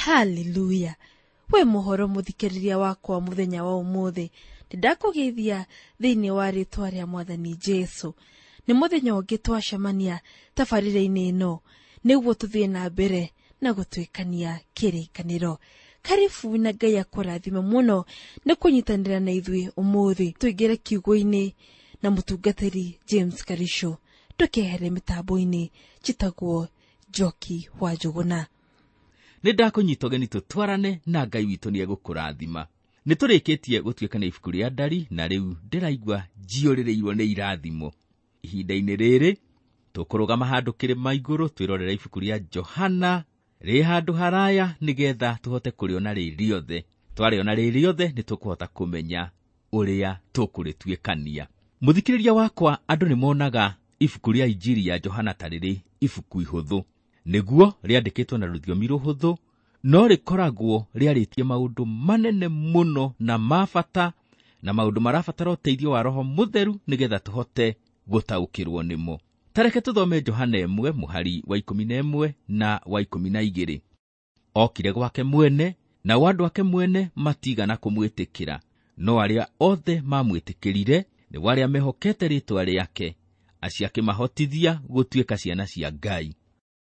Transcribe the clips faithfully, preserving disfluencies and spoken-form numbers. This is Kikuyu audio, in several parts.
Hallelujah. We mohoro muthikiriria wakwa muthenya wa umuthi. Ndidakugeithia thiini wa ritwa ria Mwathani Jesu. Ni muthenya ungi twacemania tabarire-ini ino niguo tuthie na mbere na gutwikania kirikaniro. Karibu na Ngai akurathime muno ni kunyitanira na ithui umuthi. Tuingire kiugo-ini na mutungatiri James Karisho. Tukehere mitambo-ini chitagwo Njoki wa Njuguna. Nindakunyita geni tutwarane na Ngai witu ni egukurathima. Niturikitie gutwikana ibuku ria ndari na riu ndiraigwa jiorireirwo ni irathimo. Ihinda-ini riri tukurugama handu kirima iguru twirorera ibuku ria Johana ri handu haraya nigetha tuhote kuriona ri riothe. Twariona ri riothe nitukuhota kumenya uria tukuritwikania. Muthikiriria wakwa, andu ni monaga ibuku ria Injili ya Johana tariri ibuku ihuthu. Niguo riandikitwo na rũthiomi rũhũthũ, no rikoragwo riaritie maundu manene muno na mabata na maundu marabatara ũteithio wa Roho Mutheru nigetha tuhote gutaũkĩrwo nimo. Tareke tuthome Johana ĩmwe mũhari wa ikũmi na ĩmwe na wa ikũmi na igĩrĩ. Okire gwake mwene na wandu ake mwene matigana kumwĩtĩkĩra, no arĩa othe mamwĩtĩkĩrire nĩ warĩa mehokete rĩtwa rĩake, aciakĩmahotithia gũtuĩka ciana cia Ngai.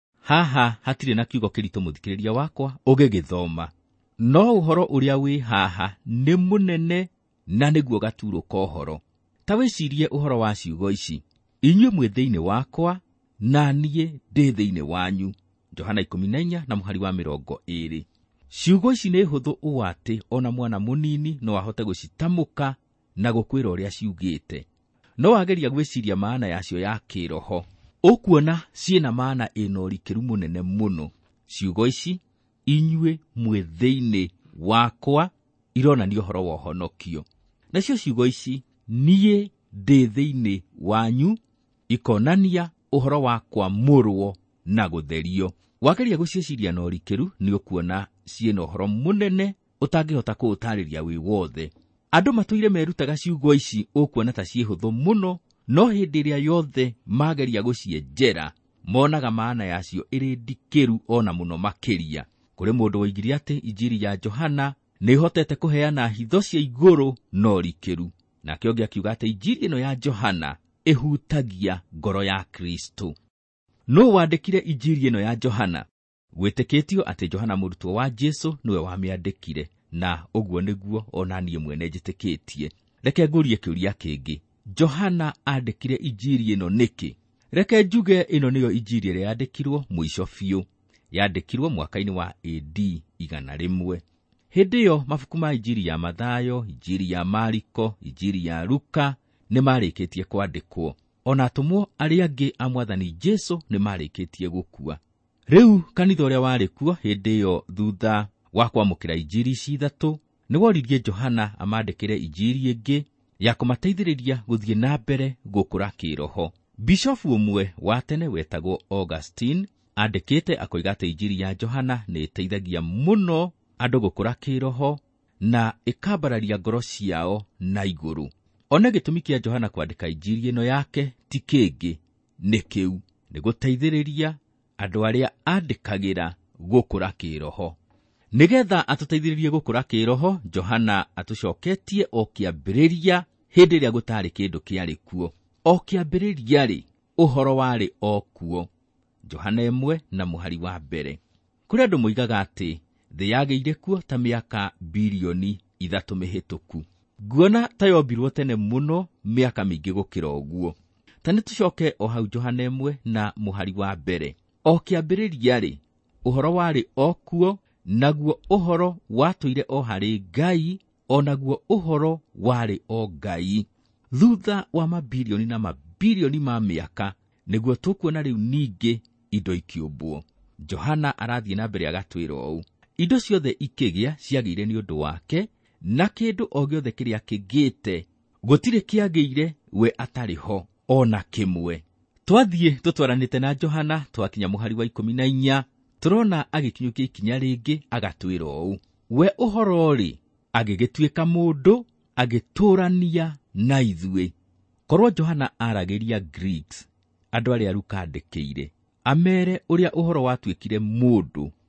Haha hatire na kiugo kirito muthikiriria wakwa ugigithoma, no uhoro uria wi haha ni munene na niguo gaturo kohoro. Ta wicirie uhoro wa ciugo ici: inyue mwe thiini wakwa na nie ndi thiini wanyu. Johana ikũmi na inya na muhari wa mĩrongo ĩĩrĩ. Ciugo ici nĩ huthu ũũ atĩ ona mwana munini no ahote gucitamuka na gukwira uria ciugite, no ageria gwiciria maana yacio ya kiroho ukuona ciena maana ino rikeru munene muno. Ciugo ici inyue mwe thiini wakwa ironania uhoro wa honokio, nacio ciugo ici nie ndi thiini wanyu ikonania uhoro wa kwamũrwo na gutherio. Wageria gucieciria no rikeru ni ukuona ciena uhoro munene utangihota kuutariria wi wothe. Andu matuire merutaga ciugo ici ukuona ta ciehuthu muno, no hindi ria yothe mageria gucienjera monaga maana yacio iri ndikeru ona muno makiria. Kuri mundu woigire ati Injili ya Johana ni hotete kuheana hitho cia iguru no rikeru, nake onge akiuga ati Injili ino ya Johana ihutagia ngoro ya Kristo. No wandikire Injili ino ya Johana gwitikitio ati Johana murutwo wa Jesu niwe wamiandikire, na uguo niguo ona nie mwene njitikitie. Reke ngurie kiuria kingi: Johana andikire Injili ino niki? Reke njuge ino niyo Injili ĩrĩa yandikirwo mwisho biũ. Yandikirwo mwaka-ini wa A D igana rimwe. Hindi yo mabuku ma Injili ya Mathayo, Injili ya Mariko, Injili ya Luka ni marĩkĩtie kwandikwo. Ona atumwo arĩa angĩ a Mwathani Jesu ni marĩkĩtie gukua. Riu kanitha ũrĩa warĩ kuo hindi yo thutha wa kwamũkĩra Injili ici ithatu ni woririe Johana amandikire Injili ĩngĩ ya kumateithĩrĩria guthie na mbere gukura kiroho. Bishop umwe wa tene wetagwo Augustine andikite akoiga ati Injili ya Johana ni iteithagia muno andu gukura kiroho na ikambararia ngoro ciao na iguru. Ona gitumi kia Johana kwandika Injili ino yake ti kingi ni kiu, ni guteithĩrĩria andu aria andikagira gukura kiroho. Nigetha atuteithĩrĩrie gukura kiroho, Johana atucoketie o kiambĩrĩria hindi ĩrĩa gũtarĩ kĩndũ kĩarĩ kuo. O kiambĩrĩria rĩ, uhoro warĩ o kuo. Johana ĩmwe na muhari wa mbere. Kũrĩ andũ moigaga atĩ thĩ yagĩire kuo ta mĩaka bilioni ithatũ mĩhĩtũku. Nguona ta yombirwo tene muno mĩaka mĩingĩ gũkĩra ũguo. Ta nĩtũcoke o hau Johana ĩmwe na muhari wa mbere. O kiambĩrĩria rĩ, uhoro warĩ o kuo, naguo uhoro watũire o harĩ Ngai, onaguo uhoro warĩ o Ngai. Thutha wa mabilioni na mabilioni ma mĩaka nĩguo tũkuona rĩu ningĩ indo ikĩũmbwo. Johana arathie na mbere agatwĩra ũũ: indo ciothe ikĩgĩa ciagĩire nĩ ũndũ wake, na kĩndũ o gĩothe kĩrĩa kĩngĩte gũtirĩ kĩagĩire we atarĩ ho ona kĩmwe. Twathiĩ tũtwaranĩte na Johana twakinya muhari wa ikũmi na inya, turona agĩkinyũkia ikinya rĩngĩ agatwĩra ũũ: we ũhoro rĩ agĩgĩtuĩka mũndũ agĩtũrania na ithuĩ. Korwo Johana aragĩria Greeks, andũ arĩa Luka andĩkĩire, amere ũrĩa ũhoro watuĩkire mũndũ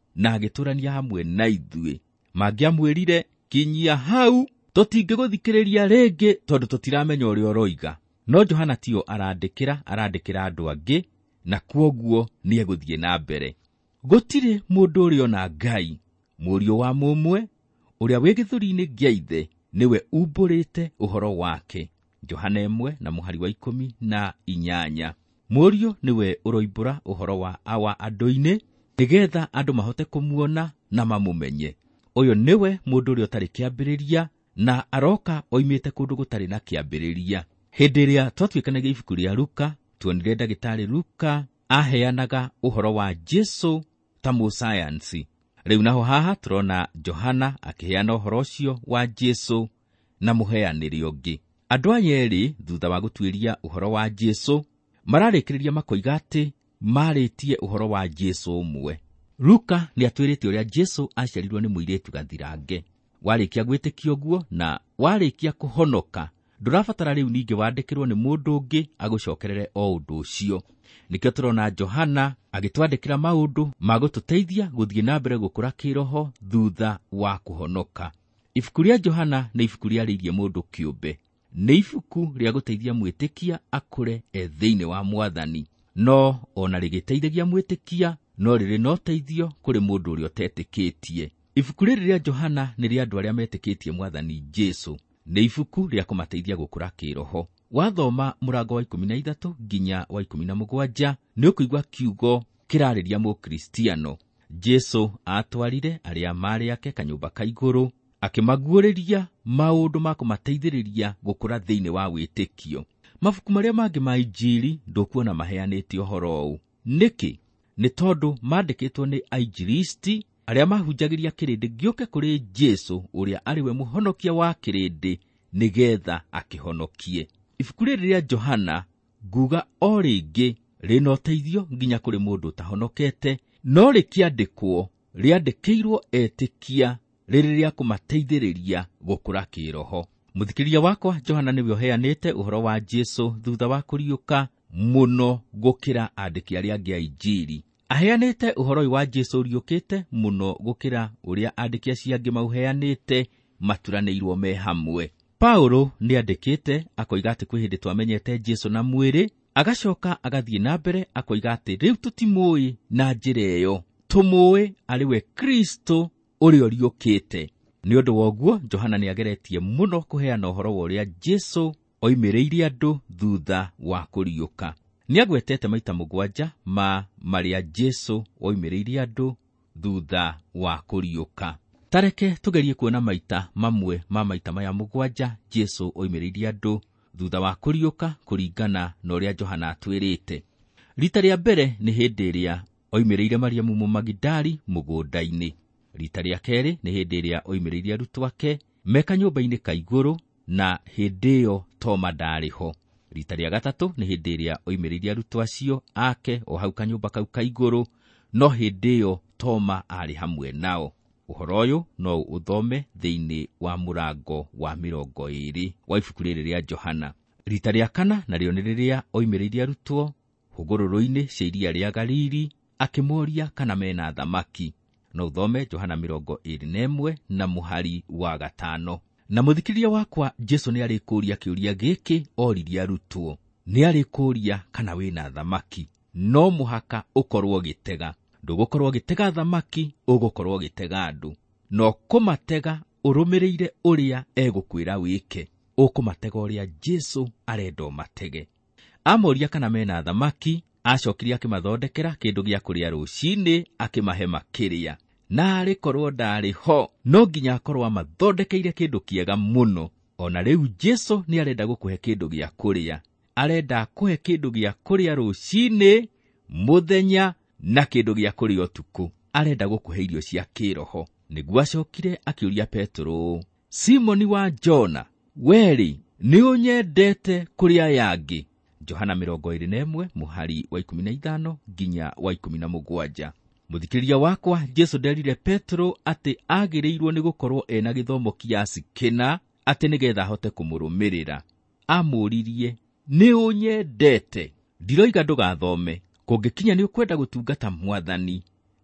na agĩtũrania hamwe na ithuĩ. Mangĩamwĩrire, kinyia hau, tũtingĩgũthikĩrĩria rĩngĩ tondũ tũtiramenya ũrĩa ũroiga. No Johana tio arandĩkĩra, arandĩkĩra andũ angĩ, na kwoguo nĩegũthiĩ na mbere. Gũtirĩ mũndũ ũrĩ ona Ngai, mũriũ wa mũmwe, ũrĩa wĩ gĩthũri-inĩ gĩa ithe, nĩwe umbũrĩte ũhoro wake. Johana ĩmwe na mũhari wa ikũmi na inyanya. Mũriũ nĩwe ũroimbũra ũhoro wa awa andũ-inĩ, nĩgetha andũ mahote kũmuona na mamũmenye. Ũyũ nĩwe mũndũ ũrĩa ũtarĩ kĩambĩrĩria, na aroka oimĩte kũndũ gũtarĩ na kĩambĩrĩria. Hĩndĩ ĩrĩa twatuĩkanagia ibuku rĩa Luka, tuonire ndagĩtarĩ Luka aheanaga ũhoro wa Jesũ ta mũsayansi. Rĩu naho haha tũrona Johana akĩheana ũhoro ũcio wa Jesũ na mũheanĩre ũngĩ. Andũ aya erĩ, thutha wa gũtuĩria ũhoro wa Jesũ, mararĩkĩrĩria makoiga atĩ marĩtie ũhoro wa Jesũ ũmwe. Luka nĩatwĩrĩte ũrĩa Jesũ aciarirwo nĩ mũirĩtu gathirange. Warĩkia gwĩtĩkia ũguo na warĩkia kũhonoka, ndũrabatara rĩu ningĩ wandĩkĩrwo nĩ mũndũ ũngĩ agũcokerere o ũndũ ũcio. Nĩkĩo tũrona Johana agĩtwandĩkĩra maũndũ ma gũtũteithia gũthiĩ na mbere gũkũra kĩroho thutha wa kũhonoka. Ibuku rĩa Johana nĩ ibuku rĩarĩirie mũndũ kĩũmbe. Nĩ ibuku rĩa gũteithia mwĩtĩkia akũre e thĩinĩ wa Mwathani. No ona rĩgĩteithagia mwĩtĩkia, no rĩrĩ no teithio kũrĩ mũndũ ũrĩa ũtetĩkĩtie. Ibuku rĩrĩ rĩa Johana nĩ rĩa andũ arĩa metĩkĩtie Mwathani Jesũ. Nĩ ibuku rĩa kũmateithia gũkũra kĩroho. Wathoma mũrango wa ikũmi na ithatũ nginya wa ikũmi na mũgwanja, nĩ ũkũigua kiugo kĩrarĩria mũkristiano. Jesũ atwarire arĩa marĩ ake kanyũmba ka igũrũ, akĩmaguũrĩria maũndũ ma kũmateithĩrĩria gũkũra thĩinĩ wa wĩtĩkio. Mabuku marĩa mangĩ ma Injili ndũkuona maheanĩte ũhoro ũũ. Nĩkĩ? Nĩ tondũ mandĩkĩtwo nĩ ainjilisti arĩa mahunjagĩria kĩrĩndĩ gĩũke kũrĩ Jesũ ũrĩa arĩ we mũhonokia wa kĩrĩndĩ, nĩgetha akĩhonokie. Ibuku rĩrĩ rĩa Johana, nguga o rĩngĩ, rĩna ũteithio nginya kũrĩ mũndũ ũtahonokete, no rĩkĩandĩkwo rĩandĩkĩirwo etĩkia, rĩrĩ rĩa kũmateithĩrĩria gũkũra kĩroho. Mũthikĩrĩria wakwa, Johana nĩwe ũheanĩte ũhoro wa Jesũ thutha wa kũriũka mũno gũkĩra andĩki arĩa angĩ a Injili. Aheanĩte ũhoro wa Jesũ ũriũkĩte mũno gũkĩra ũrĩa andĩki acio angĩ mauheanĩte maturanĩirwo me hamwe. Paulo nĩandĩkĩte akoiga atĩ kwĩ hĩndĩ twamenyete Jesũ na mwĩrĩ, agacoka agathiĩ na mbere akoiga atĩ rĩu tũtimũĩ na njĩra ĩyo, tũmũĩ arĩ we Kristo ũrĩa ũriũkĩte. Nĩ ũndũ wa ũguo, Johana nĩageretie mũno kũheana ũhoro wa ũrĩa Jesũ oimĩrĩire andũ thutha wa kũriũka. Nĩagwetete maita mũgwanja ma marĩa Jesũ oimĩrĩire andũ thutha wa kũriũka. Tareke tũgerie kuona maita mamwe ma maita maya mũgwanja Jesũ oimĩrĩire andũ thutha wa kũriũka kũringana na ũrĩa Johana atwĩrĩte. Rita rĩa mbere nĩ hĩndĩ ĩrĩa oimĩrĩire Mariamu Mũmagidali mũgũnda-inĩ. Rita rĩa kerĩ nĩ hĩndĩ ĩrĩa oimĩrĩire arutwo ake me kanyũmba-inĩ ka igũrũ, na hĩndĩ ĩyo Toma ndarĩ ho. Rita rĩa gatatũ nĩ hĩndĩ ĩrĩa oimĩrĩire arutwo acio ake o hau kanyũmba kau ka igũrũ, no hĩndĩ ĩyo Toma arĩ hamwe nao. Ũhoro ũyũ no ũthome thĩinĩ wa mũrango wa mĩrongo ĩĩrĩ wa ibuku rĩrĩ rĩa Johana. Rita rĩa kana narĩo nĩ rĩrĩa oimĩrĩire arutwo hũgũrũrũ-inĩ cia iria rĩa Galili, akĩmoria kana mena thamaki. No ũthome Johana mĩrongo ĩĩrĩ na ĩmwe na mũhari wa gatano. Na mũthikĩrĩria wakwa, Jesũ nĩ arĩ kũũria kĩũria gĩkĩ oririe arutwo. Nĩ arĩ kũũria kana wĩna thamaki. No mũhaka ũkorwo gĩtega. Ndũgũkorwo gĩtega thamaki, ũgũkorwo gĩtega andũ. No kũmatega ũrũmĩrĩire ũrĩa egũkwĩra wĩke. Ũkũmatega ũrĩa Jesũ arenda ũmatege. Amoria kana mena thamaki, acokirie akĩmathondekera kĩndũ gĩa kũrĩa rũcinĩ, akĩmahe makĩrĩa. Na arĩ korwo ndarĩ ho, no nginya akorwo amathondekeire kĩndũ kĩega mũno. Ona rĩu Jesũ nĩ arenda gũkũhe kĩndũ gĩa kũrĩa. Arenda kũhe kĩndũ gĩa kũrĩa rũcinĩ, mũthenya, na kĩndũ gĩa kũrĩa ũtukũ. Arenda gũkũhe irio cia kĩroho. Nĩguo acokire akĩũria Petro, Simoni wa Jona, weri nĩ ũnyendete kũrĩ aya angĩ? Johana mĩrongo ĩĩrĩ na ĩmwe mũhari wa ikũmi na ithano nginya wa ikũmi na mũgwanja. Mũthikĩrĩria wakwa, Jesũ nderire Petro atĩ agĩrĩirwo nĩ gũkorwo ena gĩthomo kĩasi kĩna, atĩ nĩgetha ahote kũmũrũmĩrĩra. Amũririe, nĩ ũnyendete? Ndiroiga ndũgathome, kũngĩkinya nĩ ũkwenda gũtungata Mwathani,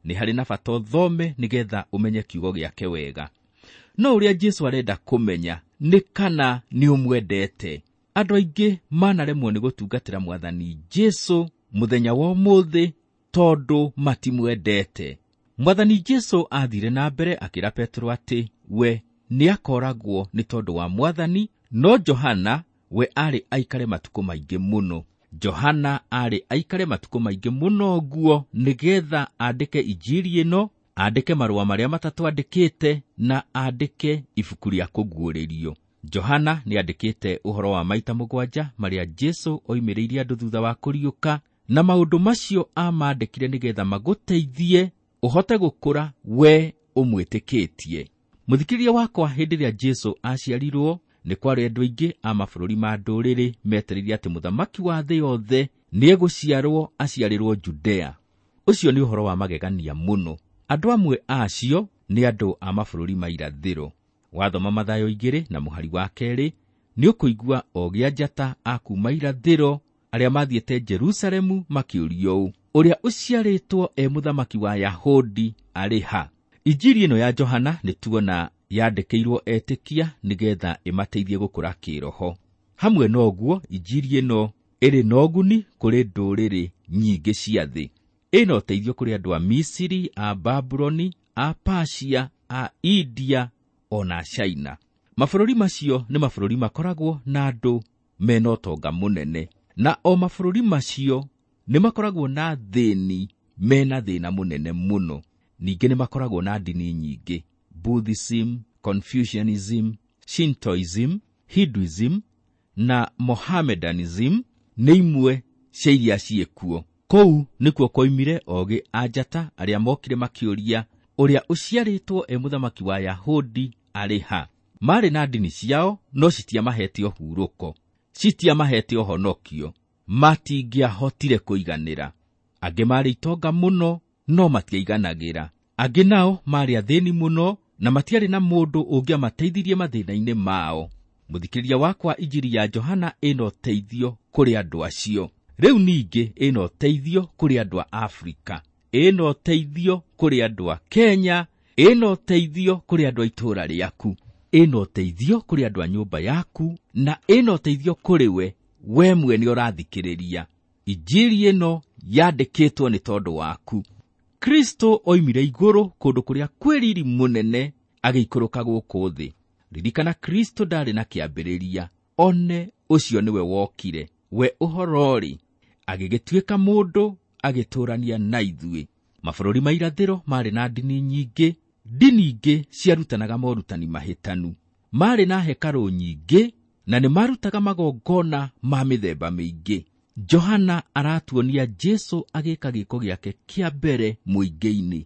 nĩ harĩ na bata ũthome nĩgetha ũmenye kiugo gĩake wega. No ũrĩa Jesũ arenda kũmenya nĩ kana nĩ ũmwendete. Andũ aingĩ manaremwo nĩ gũtungatĩra Mwathani Jesũ mũthenya wa ũmũthĩ tondũ matimwendete. Mwathani Jesũ athire na mbere akĩra Petro atĩ we nĩ akoragwo nĩ tondũ wa Mwathani, no Johana we arĩ aikare matukũ maingĩ mũno. Johana arĩ aikare matukũ maingĩ mũno guo nĩgetha andĩke injiri ĩno, andĩke marũa marĩa matatũ andĩkĩte na andĩke ibuku rĩa kũguũrĩrio. Johana nĩ andĩkĩte ũhoro wa maita mũgwanja marĩa Jesũ oimĩrĩirie andũ thutha wa kũriũka, na maũndũ macio amandĩkire nĩgetha magũteithie ũhote gũkũra we ũmwĩtĩkĩtie. Mũthikĩrĩria wakwa, hĩndĩ ĩrĩa Jesũ aciarirwo nĩ kwarĩ andũ aingĩ a mabũrũri ma ndũrĩrĩ metereirie atĩ mũthamaki wa thĩ yothe nĩ egũciarwo aciarĩrwo Judea. Ũcio nĩ ũhoro wa magegania mũno. Andũ amwe acio nĩ andũ a mabũrũri ma irathĩro. Wathoma Mathayo igĩrĩ na mũhari wa kerĩ nĩ ũkũigua ogĩa njata a kuuma irathĩro arĩa mathiĩte Jerusalemu makĩũrio ũũ, ũrĩa ũciarĩtwo e mũthamaki wa Yahudi arĩ ha? Injiri ĩno ya Johana nĩ tuona yandĩkĩirwo etĩkia nĩgetha ĩmateithie gũkũra kĩroho. Hamwe na ũguo, injiri ĩno ĩrĩ na ũguni kũrĩ ndũrĩrĩ nyingĩ cia thĩ. Ĩna ũteithio kũrĩ andũ a Misiri, a Babuloni, a Persia, a India ona China. Mabũrũri macio nĩ mabũrũri makoragwo na andũ mena ũtonga mũnene, na o mabũrũri macio nĩ makoragwo na thĩni mena thĩna mũnene mũno. Ningĩ nĩ makoragwo na ndini nyingĩ: Buddhism, Confucianism, Shintoism, Hinduism na Mohammedanism nĩ imwe cia iria ciĩkuo. Kũu nĩkuo koimire ogĩ a njata arĩa mokire makĩũria ũrĩa ũciarĩtwo e mũthamaki wa Yahudi arĩ ha. Marĩ na ndini ciao no citiamahete ũhurũko, citiamahete ũhonokio, matingĩahotire kũiganĩra. Angĩ marĩ itonga mũno no matiaiganagĩra. Angĩ nao marĩ athĩni mũno na matiarĩ na mũndũ ũngĩamateithirie mathĩna-inĩ mao. Mũthikĩrĩria wakwa, injiri ya Johana ĩna ũteithio kũrĩ andũ acio. Rĩu ningĩ ĩna ũteithio kũrĩ andũ a Afrika, ĩna ũteithio kũrĩ andũ a Kenya, ĩna ũteithio kũrĩ andũ a itũũra rĩaku, ĩna ũteithio kũrĩ andũ a nyũmba yaku, na ĩna ũteithio kũrĩ we we mwene ũrathikĩrĩria. Injiri ĩno yandĩkĩtwo nĩ tondũ waku. Kristo oimire igũrũ kũndũ kũrĩa kwĩ riri mũnene agĩikũrũka gũkũ thĩ. Ririkana, Kristo ndarĩ na kĩambĩrĩria, one ũcio nĩwe wokire, we ũhorori, agĩgĩtuĩka mũndũ, agĩtũrania na ithuĩ. Mabũrũri ma irathĩro marĩ na ndini nyingĩ, ndini ingĩ ciarutanaga morutani mahĩtanu. Marĩ na hekarũ nyingĩ na nĩ marutaga magongona ma mĩthemba mĩingĩ. Johana aratuonia Jesũ agĩka gĩko gĩake kĩa mbere mũingĩ-inĩ.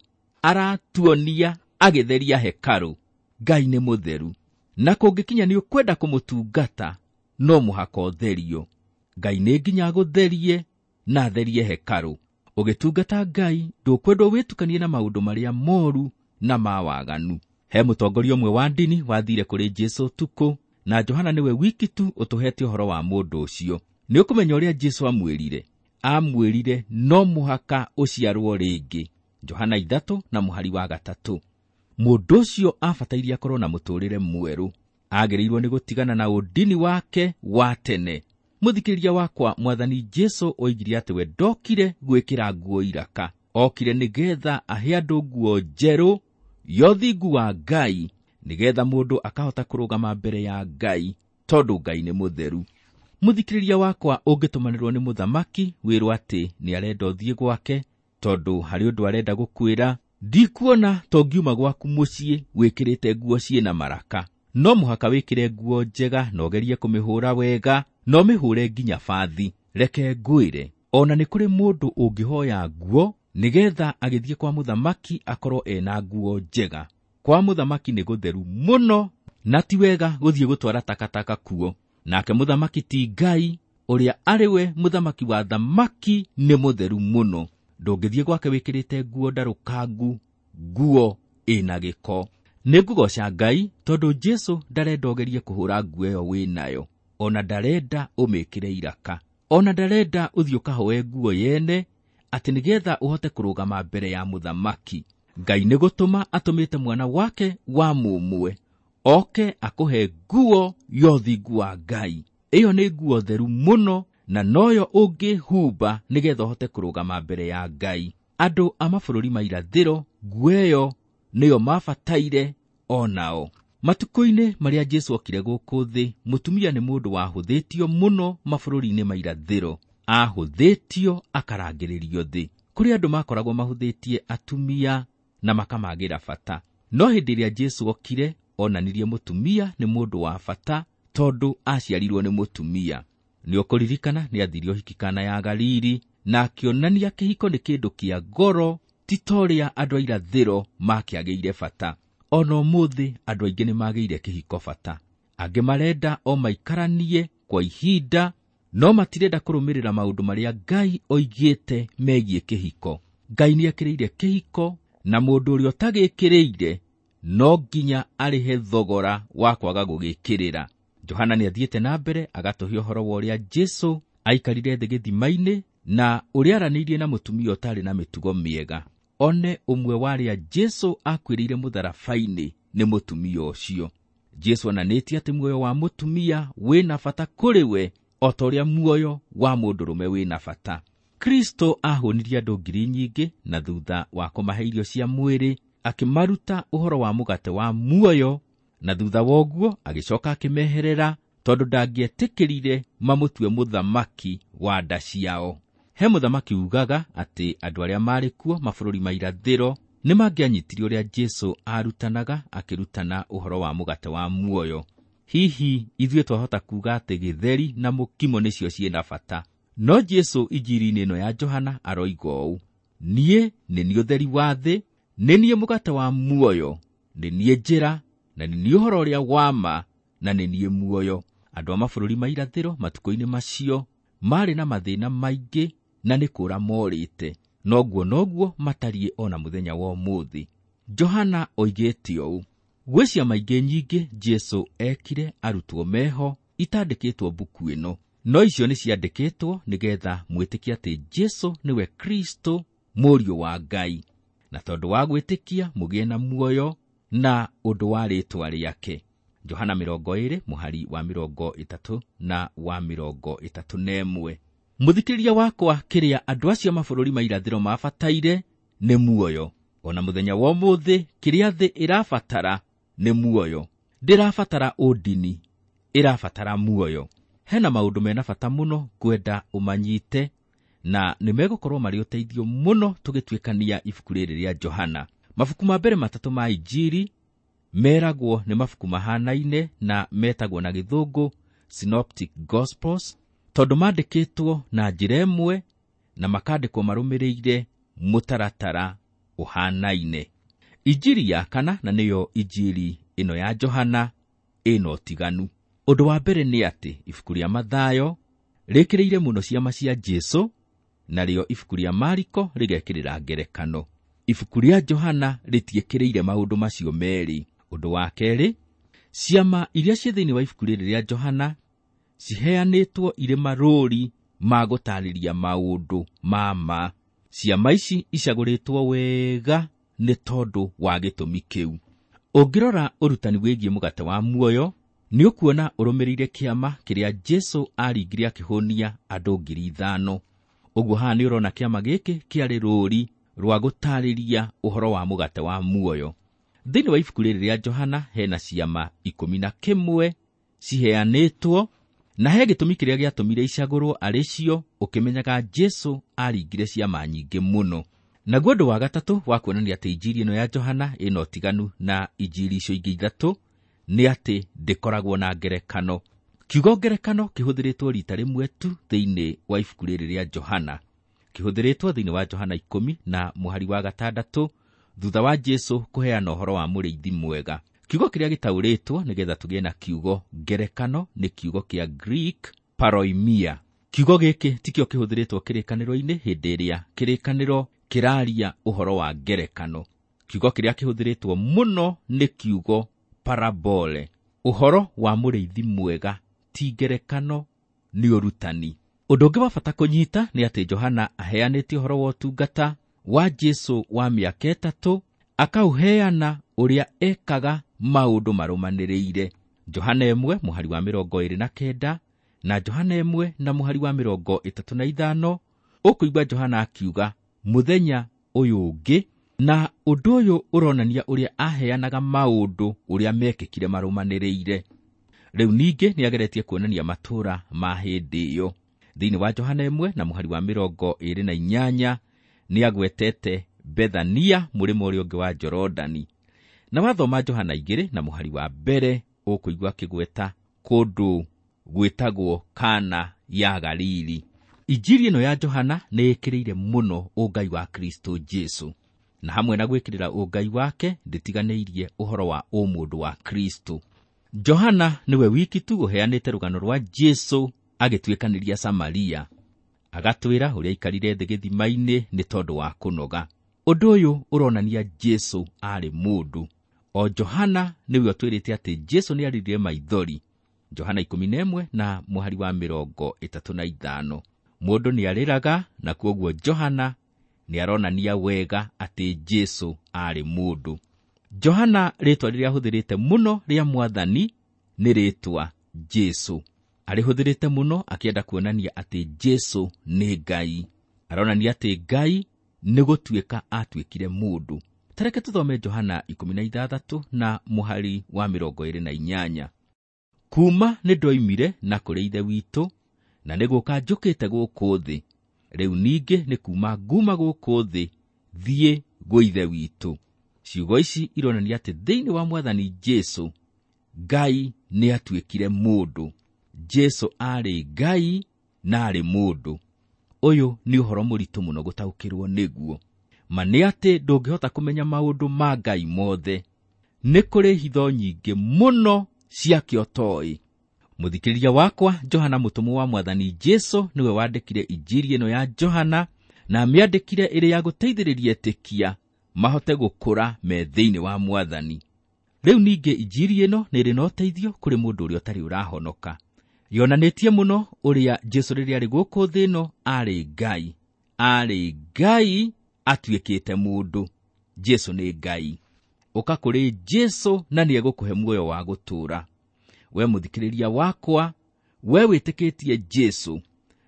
Aratuonia agĩtheria hekarũ. Ngai nĩ mũtheru, na kũngĩkinya nĩ ũkwenda kũmũtungata no mũhaka ũtherio. Ngai nĩ nginya gũtherie na atherie hekarũ. Ũgĩtungata Ngai ndũkwendwo wĩtukanie na maũndũ marĩa moru na ma waganu. He mũtongoria ũmwe wa ndini wathire kũrĩ Jesũ tukũ, na Johana nĩwe wiki tu ũtũhete ũhoro wa mũndũ ũcio. Nĩ ũkũmenya ũrĩa Jesũ amwĩrire. Amwĩrire no mũhaka ũciarwo rĩngĩ. Johana ithatũ na mũhari wa gatatũ. Mũndũ ũcio abatairie akorwo na mũtũũrĩre mwerũ. Agĩrĩirwo nĩ gũtigana na ũndini wake wa tene. Mũthikĩrĩria wakwa, Mwathani Jesũ oigire atĩ we ndokire gwĩkĩra nguo iraka. Okire nĩgetha ahe andũ nguo njerũ ya ũthingu wa Ngai, nĩgetha mũndũ akahota kũrũgama mbere ya Ngai, tondũ Ngai nĩ mũtheru. Mũthikĩrĩria wakwa, ũngĩtũmanĩrwo nĩ mũthamaki wĩrwo atĩ nĩ arenda ũthiĩ gwake, tondũ harĩ ũndũ arenda gũkwĩra, ndikuona to ngiuma gwaku mũciĩ wĩkĩrĩte nguo ciĩna maraka. No mũhaka wĩkĩre nguo njega na ũgerie kũmĩhũra wega, no mĩhũre nginya bathi. Reke ngwĩre, ona nĩ kũrĩ mũndũ ũngĩhoya nguo nĩgetha agĩthiĩ kwa mũthamaki akorwo ena nguo njega. Kwa mũthamaki nĩ gũtheru mũno, na ti wega gũthiĩ gũtwara takataka kuo. Nake mũthamaki ti Ngai, ũrĩa arĩ we mũthamaki wa thamaki nĩ mũtheru mũno. Ndũngĩthiĩ gwake wĩkĩrĩte nguo ndarũkangu, nguo ĩna gĩko. Nĩngũgoca Ngai tondũ Jesũ ndarenda ũgerie kũhũra nguo ĩyo wĩnayo, ona ndarenda ũmĩkĩre iraka, ona ndarenda ũthiĩ ũkahoe nguo yene atĩ nĩgetha ũhote kũrũgama mbere ya mũthamaki, Ngai nĩ gũtũma atũmĩte mwana wake wa mũmwe oke akũhe nguo ya ũthingu wa Ngai. Ĩyo nĩ nguo theru mũno, na noyo ũngĩhumba nĩgetha ũhote kũrũgama mbere ya Ngai. Andũ a mabũrũri ma irathĩro, nguo ĩyo nĩyo mabataire onao. Matukũ-inĩ marĩa Jesũ okire gũkũ thĩ, mũtumia nĩ mũndũ wahũthĩtio mũno mabũrũri-inĩ ma irathĩro. Ahũthĩtio akarangĩrĩrio thĩ. Kũrĩ andũ makoragwo mahũthĩtie atumia na makamagĩra bata. No hĩndĩ ĩrĩa Jesũ okire, onanirie mũtumia nĩ mũndũ wa bata tondũ aciarirwo nĩ mũtumia. Nĩ ũkũririkana nĩ athirio hiki Kana ya Galili na akĩonania kĩhiko nĩ kĩndũ kĩa goro, ti torĩa andũ a irathĩro makĩagĩire bata. Ona ũmũthĩ andũ aingĩ nĩ magĩire kĩhiko bata. Angĩ marenda o maikaranie kwa ihinda, no matirenda kũrũmĩrĩra maũndũ marĩa Ngai oigĩte megiĩ kĩhiko. Ngai nĩ ekĩrĩire kĩhiko, na mũndũ ũrĩa ũtagĩkĩrĩire no nginya arĩhe thogora wa kwaga gũgĩkĩrĩra. Johana nĩ athiĩte na mbere agatũhe ũhoro wa ũrĩa Jesũ aikarire thĩ gĩthima-inĩ na ũrĩa aranĩirie na mũtumia ũtarĩ na mĩtugo mĩega. One ũmwe warĩa Jesũ akwĩrĩire mũtharaba-inĩ nĩ mũtumia ũcio. Jesũ onanĩtie atĩ muoyo wa mũtumia wĩna bata kũrĩ we o ta ũrĩa muoyo wa mũndũrũme wĩna bata. Kristo ahũnirie andũ ngiri nyingĩ, na thutha wa kũmahe irio cia mwĩrĩ akĩmaruta ũhoro wa mũgate wa muoyo, na thutha woguo agĩcoka akĩmeherera tondũ ndangĩetĩkĩrire mamũtue mũthamaki wa nda ciao. He mũthamaki ugaga atĩ andũ arĩa marĩ kuo mabũrũri ma irathĩro nĩ mangĩanyitire ũrĩa Jesũ arutanaga akĩrutana ũhoro wa mũgate wa muoyo. Hihi ithuĩ twahota kuga atĩ gĩtheri na mũkimo nĩcio ciĩna bata. No Jesũ injiri-inĩ ĩno ya Johana aroiga ũũ: niĩ nĩ niĩ ũtheri wa thĩ, nĩ niĩ mũgate wa muoyo, nĩ niĩ njĩra, na nĩ niĩ ũhoro ũrĩa wa ma, na nĩ niĩ muoyo. Andũ a mabũrũri ma irathĩro matukũ-inĩ macio marĩ na mathĩna maingĩ na nĩ kũra morĩte, noguo noguo matariĩ ona mũthenya wa ũmũthĩ. Johana oigĩte ũũ: gwĩcia maingĩ nyingĩ Jesũ ekire arutwo meho itandĩkĩtwo mbuku ĩno, no icio nĩ ciandĩkĩtwo nĩgetha mwĩtĩkie atĩ Jesũ nĩwe Kristo, mũriũ wa Ngai, na tondũ wa gwĩtĩkia mũgĩe na muoyo na ũndũ wa rĩĩtwa rĩake. Johana mĩrongo ĩĩrĩ mũhari wa mĩrongo ĩtatũ na wa mĩrongo ĩtatũ na ĩmwe. Mũthikĩrĩria wakwa, kĩrĩa andũ acio mabũrũri ma irathĩro mabataire nĩ muoyo. Ona mũthenya wa ũmũthĩ kĩrĩa thĩ ĩrabatara nĩ muoyo. Ndĩrabatara ũndini, ĩrabatara muoyo. Hena maũndũ mena bata mũno kwenda ũmanyite, na nĩ megũkorwo marĩ ũteithio mũno tũgĩtuĩkania ibuku rĩrĩ rĩa Johana. Mabuku ma mbere matatũ ma injiri meragwo nĩ mabuku mahanaine na metagwo na gĩthũngũ Synoptic Gospels, tondũ mandĩkĩtwo na njĩra ĩmwe na makandĩkwo marũmĩrĩire mũtaratara ũhanaine. Injiri ya kana, na nĩyo injiri ĩno ya Johana, ĩno tiganu. Ũndũ wa mbere nĩ atĩ ibuku rĩa Mathayo rĩkĩrĩire mũno ciama cia Jesũ, narĩo ibuku rĩa Mariko rĩgekĩrĩra ngerekano. Ibuku rĩa Johana rĩtiĩkĩrĩire maũndũ macio merĩ. Ũndũ wa kerĩ, ciama iria ciĩ thĩinĩ wa ibuku rĩrĩ rĩa Johana ciheanĩtwo irĩ marũri ma gũtarĩria maũndũ ma ma. Ciama ici icagũrĩtwo wega nĩ tondũ wa gĩtũmi kĩu. Ũngĩrora ũrutani wĩgiĩ mũgate wa muoyo, nĩ ũkuona ũrũmĩrĩire kĩama kĩrĩa Jesũ aringire akĩhũnia andũ ngiri ithano. Ũguo haha nĩ ũrona kĩama gĩkĩ kĩarĩ rũri rwa gũtarĩria ũhoro wa mũgate wa muoyo. Thĩinĩ wa ibuku rĩrĩ rĩa Johana hena ciama ikũmi na kĩmwe ciheanĩtwo, na he gĩtũmi kĩrĩa gĩatũmire icagũrwo arĩ cio, ũkĩmenyaga Jesũ aringire ciama nyingĩ mũno. Naguo ũndũ wa gatatũ wa kuonania atĩ injiri ĩno ya Johana ĩno tiganu na injiri icio ingĩ ithatũ nĩ atĩ ndĩkoragwo na ngerekano. Kiugo ngerekano kĩhũthĩrĩtwo rita rĩmwe tu thĩinĩ wa ibuku rĩrĩ rĩa Johana. Kĩhũthĩrĩtwo thĩinĩ wa Johana ikũmi na mũhari wa gatandatũ thutha wa Jesũ kũheana ũhoro wa mũrĩithi mwega. Kiugo kĩrĩa gĩtaũrĩtwo nĩgetha tũgĩe na kiugo ngerekano nĩ kiugo kĩa Greek paroimia. Kiugo gĩkĩ tikĩo kĩhũthĩrĩtwo kĩrĩkanĩro-inĩ hĩndĩ ĩrĩa kĩrĩkanĩro kĩraria ũhoro wa ngerekano. Kiugo kĩrĩa kĩhũthĩrĩtwo mũno nĩ kiugo parabole. Ũhoro wa mũrĩithi mwega ti ngerekano, nĩ ũrutani. Ũndũ ũngĩ wa bata kũnyita nĩ atĩ Johana aheanĩte ũhoro wa ũtungata wa Jesũ wa mĩaka ĩtatũ, akaũheana ũrĩa ekaga maũndũ marũmanĩrĩire. Johana ĩmwe mũhari wa mĩrongo ĩrĩ na kenda na Johana ĩmwe na mũhari wa mĩrongo ĩtatũ na ithano, ũkũigua Johana akiuga mũthenya ũyũ ũngĩ, na ũndũ ũyũ ũronania ũrĩa aheanaga maũndũ ũrĩa mekĩkire marũmanĩrĩire. Rĩu ningĩ nĩageretie kuonania matũũra ma hĩndĩ ĩyo. Thĩinĩ wa Johana ĩmwe na mũhari wa mĩrongo ĩrĩ na inyanya nĩagwetete Bethania, mũrĩmo ũrĩa ũngĩ wa Jorodani. Na wathoma Johana igĩrĩ na mũhari wa mbere, ũkũigua kĩgweta kũndũ gwĩtagwo Kana ya Galili. Injiri ĩno ya Johana nĩĩkĩrĩire mũno ũngai wa Kristo Jesũ, na hamwe na gwĩkĩrĩra ũngai wake ndĩtiganĩirie ũhoro wa ũmũndũ wa Kristo. Johana nĩwe wiki tu ũheanĩte rũgano rwa Jesũ agĩtuĩkanĩria Samaria, agatwĩra ũrĩa aikarire thĩ gĩthima-inĩ nĩ tondũ wa kũnoga. Ũndũ ũyũ ũronania Jesũ arĩ mũndũ. O Johana nĩwe atwĩrĩte atĩ Jesũ nĩaririre maithori. Johana ikũmi na ĩmwe na mũhari wa mĩrongo ĩtatũ na ithano. Mũndũ nĩarĩraga, na kwoguo Johana nĩaronania wega atĩ Jesũ arĩ mũndũ. Johana rĩtwa rĩrĩa ahũthĩrĩte mũno rĩa Mwathani nĩ rĩtwa Jesũ. Arĩhũthĩrĩte mũno akĩenda kuonania atĩ Jesũ nĩ Ngai. Aronania atĩ Ngai nĩ gũtuĩka atuĩkire mũndũ. Tareke tũthome Johana ikũmi na ithathatũ na mũhari wa mĩrongo ĩrĩ na inyanya. Kuma nĩ ndoimire na kũrĩ ithe witũ, na nĩ gũka njũkĩte gũkũ thĩ. Rĩu ningĩ nĩ kuma nguma gũkũ thĩ thiĩ gwĩ ithe witũ. Ciugo ici ironania atĩ thĩinĩ wa Mwathani Jesũ, Ngai nĩ atuĩkire mũndũ. Jesũ arĩ Ngai na arĩ mũndũ. Ũyũ nĩ ũhoro mũritũ mũno gũtaũkĩrwo nĩguo. Ma nĩ atĩ ndũngĩhota kũmenya maũndũ ma Ngai mothe. Nĩ kũrĩ hitho nyingĩ mũno ciakĩo toĩ. Mũthikĩrĩria wakwa, Johana mũtũmwo wa Mwathani Jesũ nĩwe wandĩkire injiri ĩno ya Johana, na amĩandĩkire ĩrĩ ya gũteithĩrĩria etĩkia mahote gũkũra me thĩinĩ wa Mwathani. Rĩu ningĩ injiri ĩno nĩ ĩrĩ na ũteithio kũrĩ mũndũ ũrĩa ũtarĩ ũrahonoka. Yonanĩtie mũno ũrĩa Jesũ rĩrĩa arĩ gũkũ thĩ ĩno arĩ Ngai. Arĩ Ngai atuĩkĩte mũndũ. Jesũ nĩ Ngai. Ũka kũrĩ Jesũ na nĩ egũkũhe muoyo wa gũtũũra. We mũthikĩrĩria wakwa, we wĩtĩkĩtie Jesũ,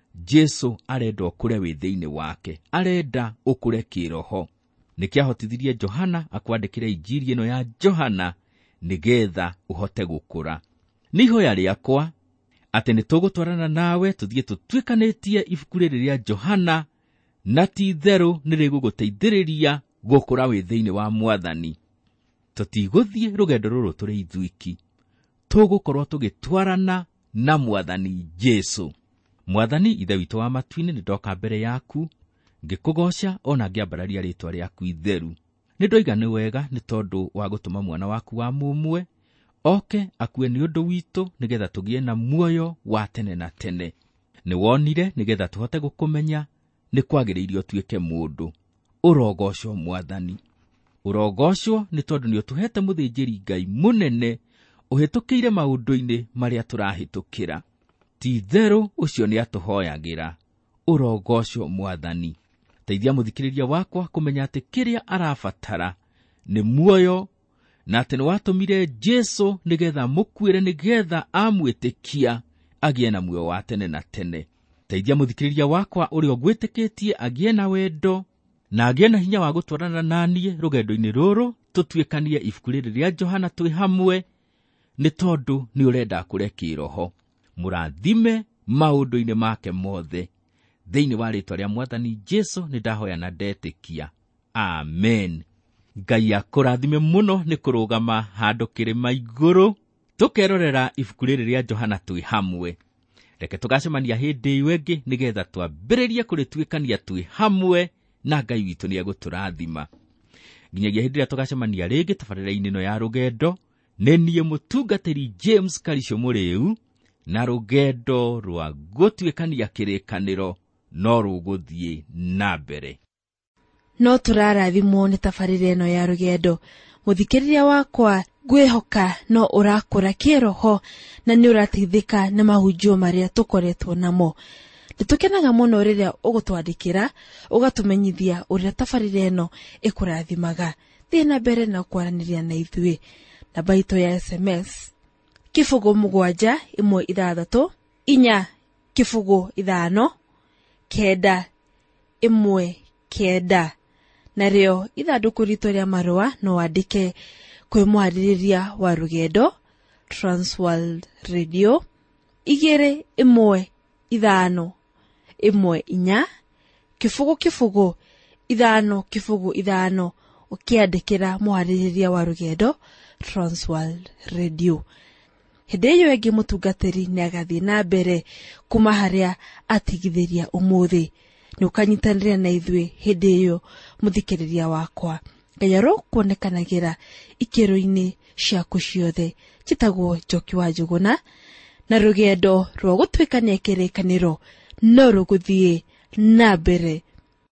Jesũ arenda ũkũre wĩ thĩinĩ wake. Arenda ũkũre kĩroho. Nĩkĩahotithirie Johana akwandĩkĩre injiri ĩno ya Johana nĩgetha ũhote gũkũra. Nĩ ihoya rĩakwa atĩ nĩtũgũtwarana nawe tũthiĩ tũtuĩkanĩtie ibuku rĩrĩ rĩa Johana, na ti therũ nĩrĩgũgũteithĩrĩria gũkũra wĩ thĩinĩ wa Mwathani. Tũtigũthiĩ rũgendo rũrũ tũrĩ ithuiki. Tũgũkorwo tũgĩtwarana na Mwathani Jesũ. Mwathani ithe witũ wa matu-inĩ, nĩndoka mbere yaku ngĩkũgoca ona ngĩambararia rĩtwa rĩaku itheru. Nĩndoiga nĩ wega nĩ tondũ wa gũtũma mwana waku wa mũmwe oke akue nĩ ũndũ witũ nĩgetha tũgĩe na muoyo wa tene na tene. Nĩ wonire nĩgetha tũhote gũkũmenya nĩ kwagĩrĩire ũtuĩke mũndũ. Ũrogocwo Mwathani. Ũrogocwo nĩ tondũ nĩ ũtũhete mũthĩnjĩri Ngai mũnene ũhĩtũkĩire maũndũ-inĩ marĩa tũrahĩtũkĩra. Ti therũ ũcio nĩ atũhoyagĩra. Ũrogocwo Mwathani. Teithia mũthikĩrĩria wakwa kũmenya atĩ kĩrĩa arabatara nĩ muoyo, na atĩ nĩ watũmire Jesũ nĩgetha mũkuĩre nĩgetha amwĩtĩkia agĩe na muoyo wa tene na tene. Teithia mũthikĩrĩria wakwa ũrĩa ũgwĩtĩkĩtie agĩe na wendo na agĩe na hinya wa gũtwarana naniĩ rũgendo-inĩ rũrũ tũtuĩkanie ibuku rĩrĩ rĩa Johana twĩ hamwe, nĩ tondũ nĩ ũrenda kũre kĩroho. Mũrathime maũndũ-inĩ make mothe. Thĩinĩ wa rĩtwa rĩa Mwathani Jesũ nĩndahoya na ndetĩkia. Amen. Ngai akũrathime mũno nĩ kũrũgama handũ kĩrĩma igũrũ tũkerorera ibuku rĩrĩ rĩa Johana twĩ hamwe. Reke tũgacemania hĩndĩ ĩyo ĩngĩ nĩgetha twambĩrĩrie kũrĩtuĩkania twĩ hamwe, na Ngai witũ nĩ egũtũrathima. Nginyagia hĩndĩ ĩrĩa tũgacemania rĩngĩ tabarĩra-inĩ ĩno ya rũgendo, nĩ niĩ mũtungatĩri James Karicio Mũrĩu, na rũgendo rwa gũtuĩkania kĩrĩkanĩro no rũgũthiĩ na mbere. No tũrarathimwo nĩ tabarĩra ĩno ya rũgendo. Mũthikĩrĩria wakwa, ngwĩhoka no ũrakũra kĩroho na nĩ ũrateithĩka na mahunjio marĩa tũkoretwo namo. Nitukenaga muno riria ugutwandikira ugatumenyithia uria tabarire eno ikurathimaga. Thina mbere na kwaraniria na ithui. Namba itu ya S M S kifugo mugwanja imwe ithathatu inya kifugo ithano kenda imwe kenda. Nario ithanduku ritu ria marua no wandike kwi mwaririria wa rugendo Transworld Radio igere imwe ithano imwe inya kifugo kifugo ithano kifugo ithano ukiandikira mwaririria wa rugendo Transworld Radio. Hideyo egi mutungatiri ni agathi na mbere kuma haria atigithiria umuthi. Nukanyitanira na ithui hideyo muthikiriria wakwa. Ngayaro kuonekanagira ikero-ini ciaku ciothe chitagwo Njoki wa Njuguna, na rugendo rwa gutwikania kirikaniro no ruguthie na mbere